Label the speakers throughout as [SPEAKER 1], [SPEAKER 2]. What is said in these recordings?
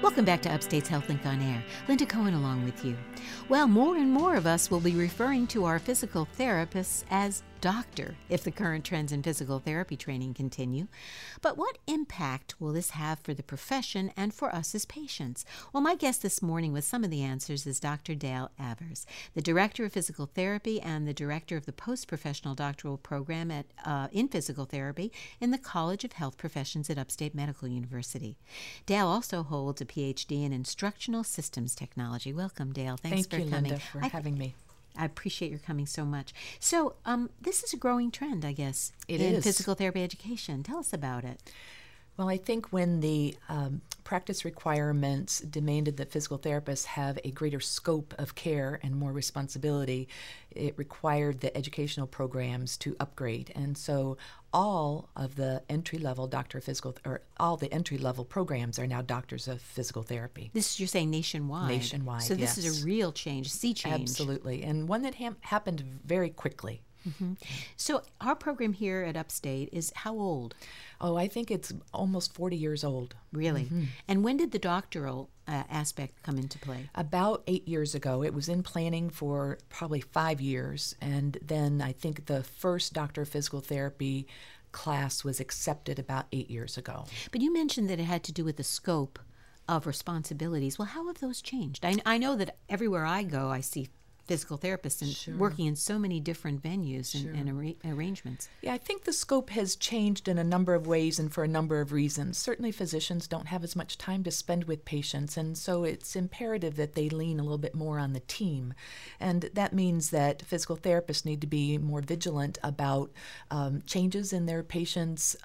[SPEAKER 1] Welcome back to Upstate's HealthLink on Air. Linda Cohen along with you. Well, more and more of us will be referring to our physical therapists as doctor if the current trends in physical therapy training continue. But what impact will this have for the profession and for us as patients? Well, my guest this morning with some of the answers is Dr. Dale Avers, the Director of Physical Therapy and the Director of the Post-Professional Doctoral Program in Physical Therapy in the College of Health Professions at Upstate Medical University. Dale also holds a PhD in Instructional Systems Technology. Welcome, Dale. Thanks for coming.
[SPEAKER 2] Thank you, Linda, for having me.
[SPEAKER 1] I appreciate your coming so much. So this is a growing trend, I guess,
[SPEAKER 2] in
[SPEAKER 1] physical therapy education. Tell us about it.
[SPEAKER 2] Well, I think when the practice requirements demanded that physical therapists have a greater scope of care and more responsibility, it required the educational programs to upgrade. And so all of the entry-level all the entry-level programs are now doctors of physical therapy.
[SPEAKER 1] This is, you're saying, nationwide?
[SPEAKER 2] Nationwide,
[SPEAKER 1] So this is a real change, a sea change.
[SPEAKER 2] Absolutely, and one that happened very quickly.
[SPEAKER 1] Mm-hmm. So our program here at Upstate is how old?
[SPEAKER 2] Oh, I think it's almost 40 years old.
[SPEAKER 1] Really?
[SPEAKER 2] Mm-hmm.
[SPEAKER 1] And when did the doctoral aspect come into play?
[SPEAKER 2] About 8 years ago. It was in planning for probably 5 years. And then I think the first Doctor of Physical Therapy class was accepted about 8 years ago.
[SPEAKER 1] But you mentioned that it had to do with the scope of responsibilities. Well, how have those changed? I know that everywhere I go, I see physical therapists and
[SPEAKER 2] Sure.
[SPEAKER 1] working in so many different venues
[SPEAKER 2] Sure.
[SPEAKER 1] and arrangements.
[SPEAKER 2] Yeah, I think the scope has changed in a number of ways and for a number of reasons. Certainly physicians don't have as much time to spend with patients, and so it's imperative that they lean a little bit more on the team. And that means that physical therapists need to be more vigilant about changes in their patients'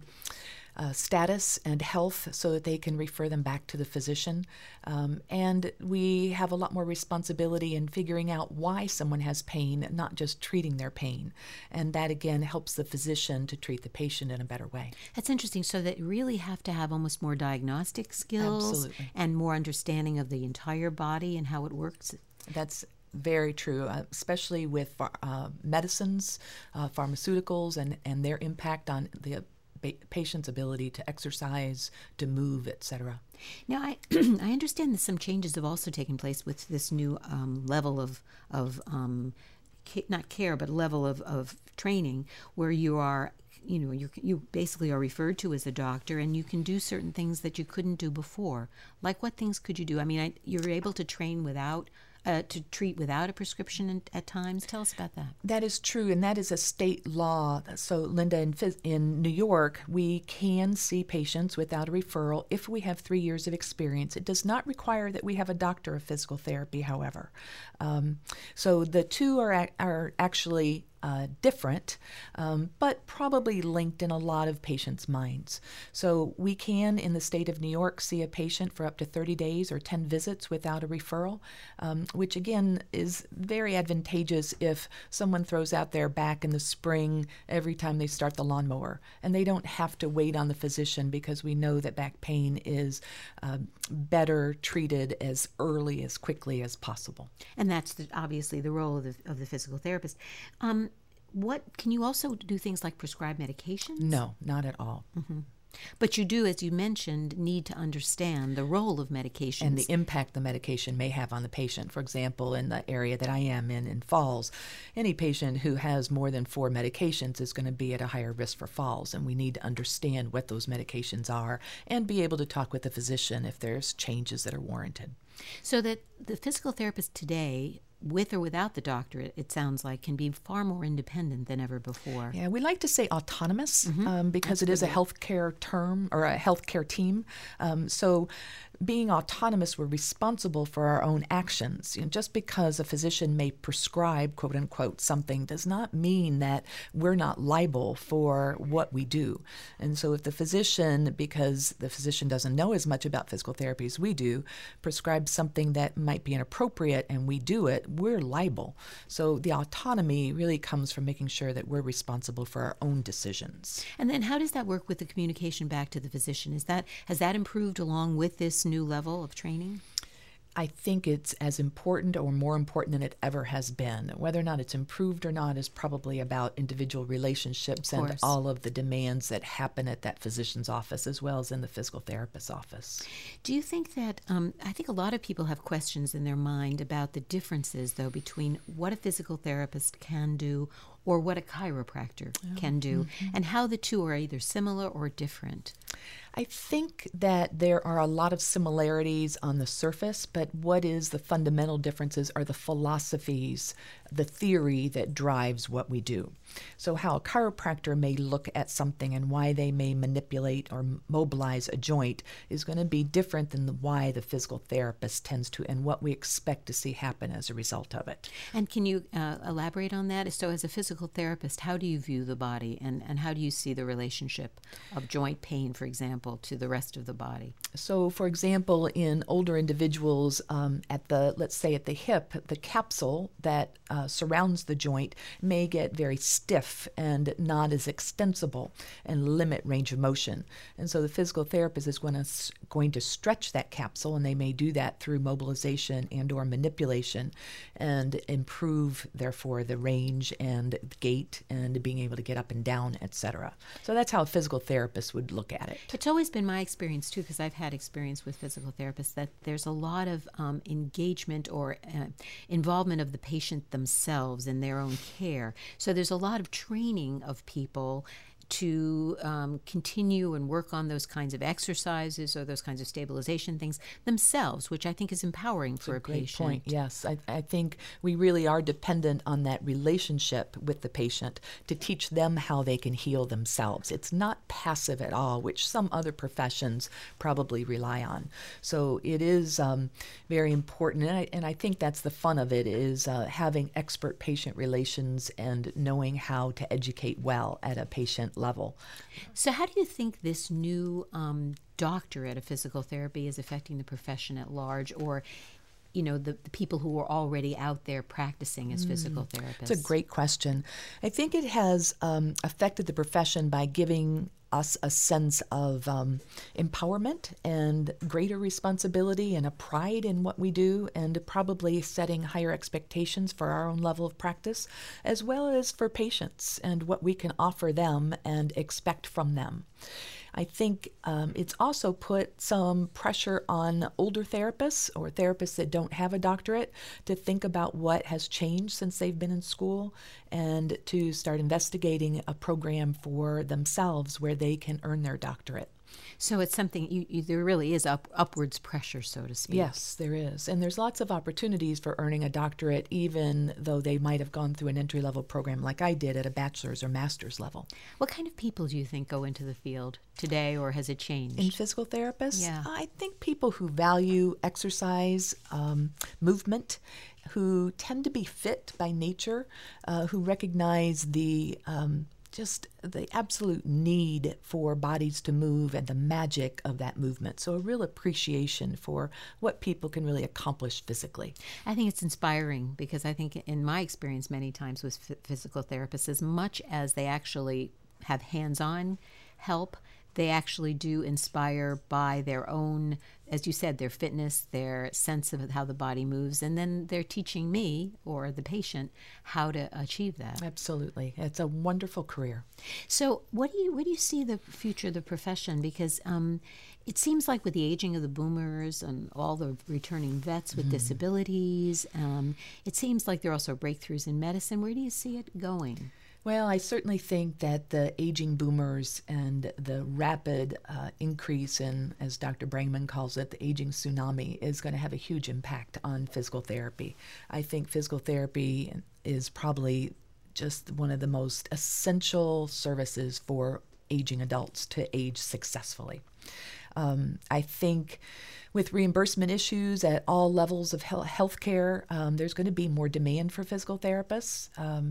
[SPEAKER 2] status and health so that they can refer them back to the physician. And we have a lot more responsibility in figuring out why someone has pain, not just treating their pain. And that, again, helps the physician to treat the patient in a better way.
[SPEAKER 1] That's interesting. So that you really have to have almost more diagnostic skills.
[SPEAKER 2] Absolutely.
[SPEAKER 1] And more understanding of the entire body and how it works.
[SPEAKER 2] That's very true, especially with medicines, pharmaceuticals, and their impact on the patient's ability to exercise, to move, etc.
[SPEAKER 1] Now, I understand that some changes have also taken place with this new level of not care, but level of training, where you are, you basically are referred to as a doctor, and you can do certain things that you couldn't do before. Like what things could you do? I mean, you're able to train to treat without a prescription at times. Tell us about that.
[SPEAKER 2] That is true, and that is a state law. So, Linda, in New York, we can see patients without a referral if we have 3 years of experience. It does not require that we have a doctor of physical therapy, however. So the two are actually different, but probably linked in a lot of patients' minds. So we can, in the state of New York, see a patient for up to 30 days or 10 visits without a referral, which again is very advantageous if someone throws out their back in the spring every time they start the lawnmower, and they don't have to wait on the physician because we know that back pain is better treated as early, as quickly as possible.
[SPEAKER 1] And that's obviously the role of the physical therapist. What can you also do things like prescribe medications?
[SPEAKER 2] No, not at all.
[SPEAKER 1] Mm-hmm. But you do, as you mentioned, need to understand the role of medications.
[SPEAKER 2] And the impact the medication may have on the patient. For example, in the area that I am in falls, any patient who has more than 4 medications is going to be at a higher risk for falls. And we need to understand what those medications are and be able to talk with the physician if there's changes that are warranted.
[SPEAKER 1] So that the physical therapist today, with or without the doctor, it sounds like, can be far more independent than ever before.
[SPEAKER 2] Yeah, we like to say autonomous because
[SPEAKER 1] That's
[SPEAKER 2] it is a
[SPEAKER 1] good.
[SPEAKER 2] healthcare term or a healthcare team. So being autonomous, we're responsible for our own actions. Just because a physician may prescribe, quote unquote, something does not mean that we're not liable for what we do. And so if the physician, because the physician doesn't know as much about physical therapy as we do, prescribes something that might be inappropriate and we do it, we're liable. So the autonomy really comes from making sure that we're responsible for our own decisions.
[SPEAKER 1] And then how does that work with the communication back to the physician? Has that improved along with this new level of training?
[SPEAKER 2] I think it's as important or more important than it ever has been. Whether or not it's improved or not is probably about individual relationships and all of the demands that happen at that physician's office as well as in the physical therapist's office.
[SPEAKER 1] Do you think that, I think a lot of people have questions in their mind about the differences, though, between what a physical therapist can do or what a chiropractor can do, and how the two are either similar or different?
[SPEAKER 2] I think that there are a lot of similarities on the surface, but what is the fundamental differences are the philosophies, the theory that drives what we do. So how a chiropractor may look at something and why they may manipulate or mobilize a joint is going to be different than why the physical therapist tends to and what we expect to see happen as a result of it.
[SPEAKER 1] And can you elaborate on that? So as a physical therapist, how do you view the body and how do you see the relationship of joint pain, for example, to the rest of the body?
[SPEAKER 2] So, for example, in older individuals let's say at the hip, the capsule that surrounds the joint may get very stiff and not as extensible and limit range of motion. And so the physical therapist is going to stretch that capsule, and they may do that through mobilization and or manipulation and improve, therefore, the range and gait and being able to get up and down, etc. So that's how a physical therapist would look at it.
[SPEAKER 1] It's always been my experience, too, because I've had experience with physical therapists, that there's a lot of engagement or involvement of the patient themselves in their own care. So there's a lot of training of people to continue and work on those kinds of exercises or those kinds of stabilization things themselves, which I think is empowering for a patient.
[SPEAKER 2] Great point. Yes, I think we really are dependent on that relationship with the patient to teach them how they can heal themselves. It's not passive at all, which some other professions probably rely on. So it is very important, and I think that's the fun of it, is having expert-patient relations and knowing how to educate well at a patient level.
[SPEAKER 1] So how do you think this new doctorate of physical therapy is affecting the profession at large, or the people who are already out there practicing as physical therapists?
[SPEAKER 2] It's a great question. I think it has affected the profession by giving us a sense of empowerment and greater responsibility and a pride in what we do, and probably setting higher expectations for our own level of practice, as well as for patients and what we can offer them and expect from them. I think it's also put some pressure on older therapists or therapists that don't have a doctorate to think about what has changed since they've been in school and to start investigating a program for themselves where they can earn their doctorate.
[SPEAKER 1] So it's something, there really is upwards pressure, so to speak.
[SPEAKER 2] Yes, there is. And there's lots of opportunities for earning a doctorate, even though they might have gone through an entry-level program like I did at a bachelor's or master's level.
[SPEAKER 1] What kind of people do you think go into the field today, or has it changed?
[SPEAKER 2] In physical therapists?
[SPEAKER 1] Yeah.
[SPEAKER 2] I think people who value exercise, movement, who tend to be fit by nature, who recognize just the absolute need for bodies to move and the magic of that movement. So a real appreciation for what people can really accomplish physically.
[SPEAKER 1] I think it's inspiring, because I think in my experience many times with physical therapists, as much as they actually have hands-on help, they actually do inspire by their own, as you said, their fitness, their sense of how the body moves, and then they're teaching me or the patient how to achieve that.
[SPEAKER 2] Absolutely. It's a wonderful career.
[SPEAKER 1] So where do you see the future of the profession? Because it seems like with the aging of the boomers and all the returning vets with disabilities, it seems like there are also breakthroughs in medicine. Where do you see it going?
[SPEAKER 2] Well, I certainly think that the aging boomers and the rapid increase in, as Dr. Brangman calls it, the aging tsunami is going to have a huge impact on physical therapy. I think physical therapy is probably just one of the most essential services for aging adults to age successfully. I think with reimbursement issues at all levels of healthcare, there's going to be more demand for physical therapists.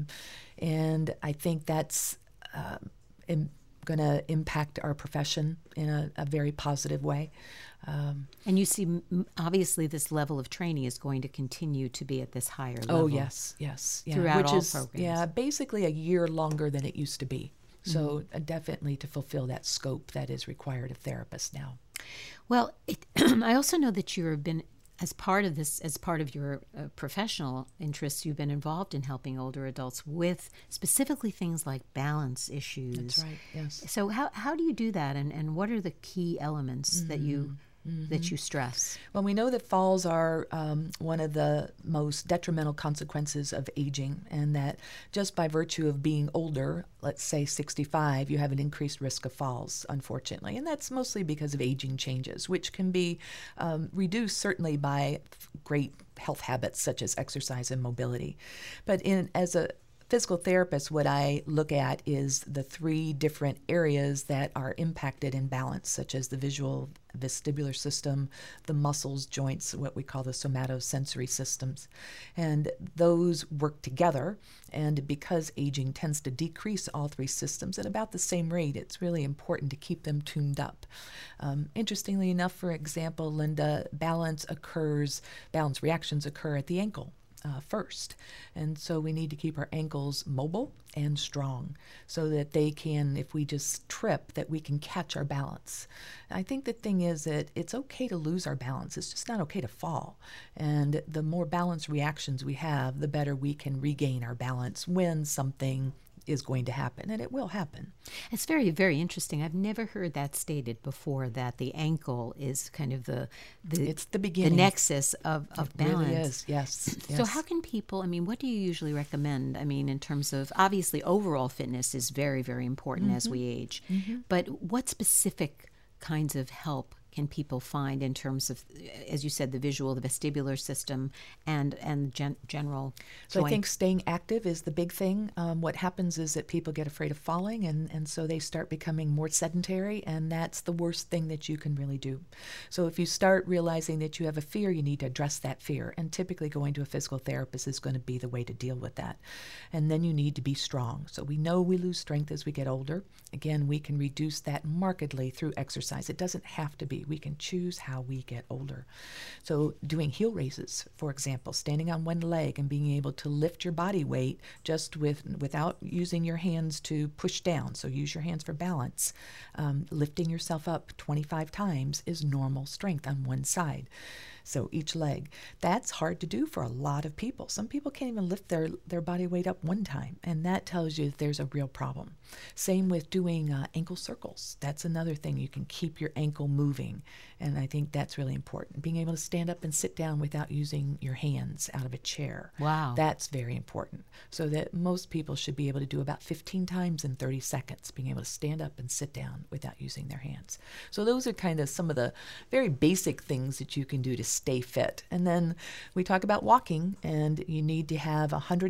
[SPEAKER 2] And I think that's going to impact our profession in a very positive way.
[SPEAKER 1] And you see, obviously, this level of training is going to continue to be at this higher level.
[SPEAKER 2] Oh, yes. Yeah.
[SPEAKER 1] Throughout all programs.
[SPEAKER 2] Yeah, basically a year longer than it used to be. So definitely to fulfill that scope that is required of therapists now.
[SPEAKER 1] Well, I also know that you have been As part of this, as part of your professional interests, you've been involved in helping older adults with specifically things like balance issues.
[SPEAKER 2] That's right, yes.
[SPEAKER 1] So how do you do that, and what are the key elements that you stress?
[SPEAKER 2] Well, we know that falls are one of the most detrimental consequences of aging, and that just by virtue of being older, let's say 65, you have an increased risk of falls, unfortunately. And that's mostly because of aging changes, which can be reduced certainly by great health habits such as exercise and mobility. But as a physical therapist, what I look at is the 3 different areas that are impacted in balance, such as the visual vestibular system, the muscles, joints, what we call the somatosensory systems. And those work together. And because aging tends to decrease all 3 systems at about the same rate, it's really important to keep them tuned up. Interestingly enough, for example, Linda, balance reactions occur at the ankle first. And so we need to keep our ankles mobile and strong so that they can, if we just trip, that we can catch our balance. I think the thing is that it's okay to lose our balance. It's just not okay to fall. And the more balance reactions we have, the better we can regain our balance when something is going to happen, and it will happen.
[SPEAKER 1] It's very, very interesting. I've never heard that stated before, that the ankle is kind of
[SPEAKER 2] it's the beginning,
[SPEAKER 1] the nexus of balance.
[SPEAKER 2] It really is, yes.
[SPEAKER 1] So how can people, what do you usually recommend? In terms of, obviously overall fitness is very, very important as we age, but what specific kinds of help can people find in terms of, as you said, the visual, the vestibular system, and general
[SPEAKER 2] So
[SPEAKER 1] joint?
[SPEAKER 2] I think staying active is the big thing. What happens is that people get afraid of falling, and so they start becoming more sedentary, and that's the worst thing that you can really do. So if you start realizing that you have a fear, you need to address that fear, and typically going to a physical therapist is going to be the way to deal with that. And then you need to be strong. So we know we lose strength as we get older. Again, we can reduce that markedly through exercise. It doesn't have to be. We can choose how we get older. So doing heel raises, for example, standing on one leg and being able to lift your body weight just without using your hands to push down. So use your hands for balance. Lifting yourself up 25 times is normal strength on one side. So each leg. That's hard to do for a lot of people. Some people can't even lift their body weight up one time, and that tells you that there's a real problem. Same with doing ankle circles. That's another thing. You can keep your ankle moving, and I think that's really important. Being able to stand up and sit down without using your hands out of a chair.
[SPEAKER 1] Wow.
[SPEAKER 2] That's very important. So that most people should be able to do about 15 times in 30 seconds, being able to stand up and sit down without using their hands. So those are kind of some of the very basic things that you can do to stay fit. And then we talk about walking, and you need to have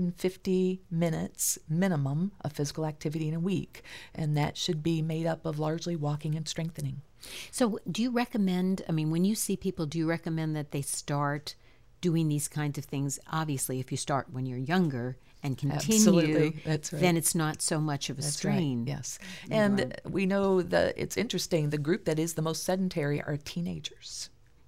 [SPEAKER 2] 150 minutes minimum of physical activity in a week, and that should be made up of largely walking and strengthening.
[SPEAKER 1] So do you recommend, when you see people, do you recommend that they start doing these kinds of things? Obviously, if you start when you're younger and continue,
[SPEAKER 2] absolutely. That's right.
[SPEAKER 1] Then it's not so much of a
[SPEAKER 2] That's
[SPEAKER 1] strain.
[SPEAKER 2] Right. Yes. And we know that it's interesting, the group that is the most sedentary are teenagers.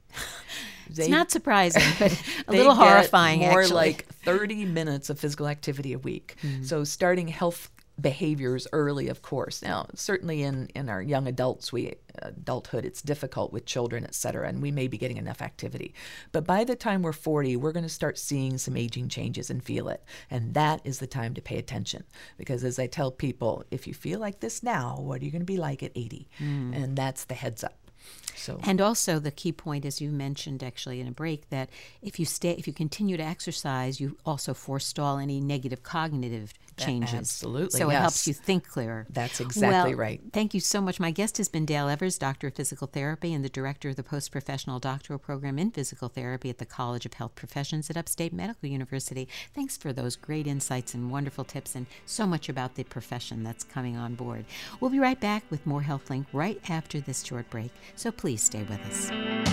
[SPEAKER 1] It's not surprising, but a little horrifying,
[SPEAKER 2] more
[SPEAKER 1] actually.
[SPEAKER 2] like 30 minutes of physical activity a week. So starting health behaviors early, of course. Now, certainly in our young adulthood, it's difficult with children, et cetera, and we may be getting enough activity. But by the time we're 40, we're going to start seeing some aging changes and feel it. And that is the time to pay attention. Because as I tell people, if you feel like this now, what are you going to be like at 80? And that's the heads up. So.
[SPEAKER 1] And also the key point, as you mentioned actually in a break, that if you continue to exercise, you also forestall any negative cognitive changes.
[SPEAKER 2] Absolutely,
[SPEAKER 1] So
[SPEAKER 2] yes.
[SPEAKER 1] it helps you think clearer.
[SPEAKER 2] That's exactly right.
[SPEAKER 1] Thank you so much. My guest has been Dale Evers, Doctor of Physical Therapy and the Director of the Post-Professional Doctoral Program in Physical Therapy at the College of Health Professions at Upstate Medical University. Thanks for those great insights and wonderful tips, and so much about the profession that's coming on board. We'll be right back with more HealthLink right after this short break, so please stay with us.